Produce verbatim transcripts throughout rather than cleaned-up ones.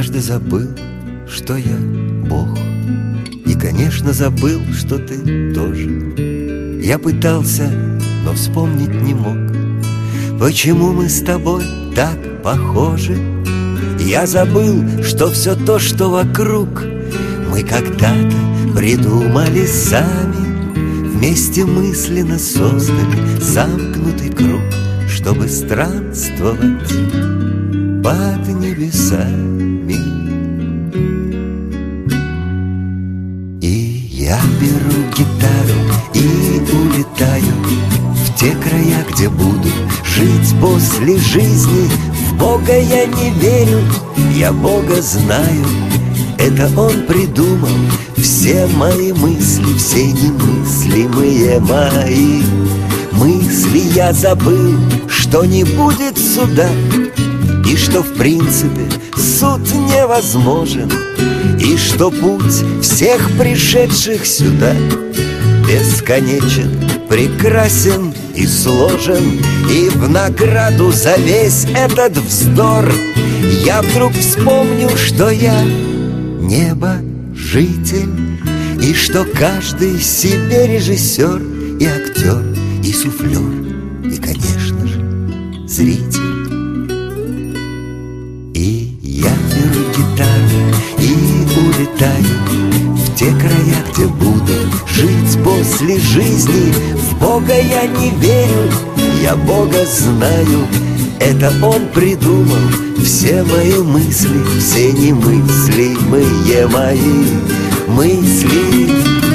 однажды забыл, что я Бог. И, конечно, забыл, что ты тоже. Я пытался, но вспомнить не мог. Почему мы с тобой так похожи? Я забыл, что все то, что вокруг, мы когда-то придумали сами. Вместе мысленно создали замкнутый круг, чтобы странствовать под небесами. И я беру гитару и улетаю в те края, где буду жить после жизни. В Бога я не верю, я Бога знаю. Это Он придумал все мои мысли, все немыслимые мои мысли. Я забыл, что не будет суда, и что в принципе суд невозможен, и что путь всех пришедших сюда бесконечен, прекрасен и сложен. И в награду за весь этот вздор я вдруг вспомню, что я небожитель, и что каждый себе режиссер и актер, и суфлер, и, конечно же, зритель. И я беру гитару и улетаю в те края, где буду жить после жизни. В Бога я не верю, я Бога знаю. Это Он придумал все мои мысли, все немыслимые мои мысли.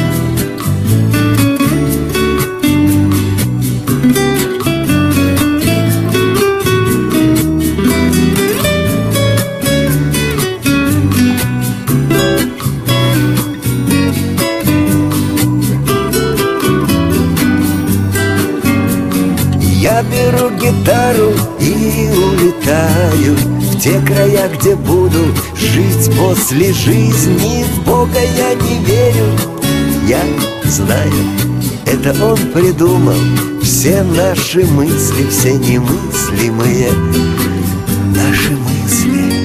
Я беру гитару и улетаю в те края, где буду жить после жизни. В Бога я не верю, я знаю. Это Он придумал все наши мысли, все немыслимые наши мысли.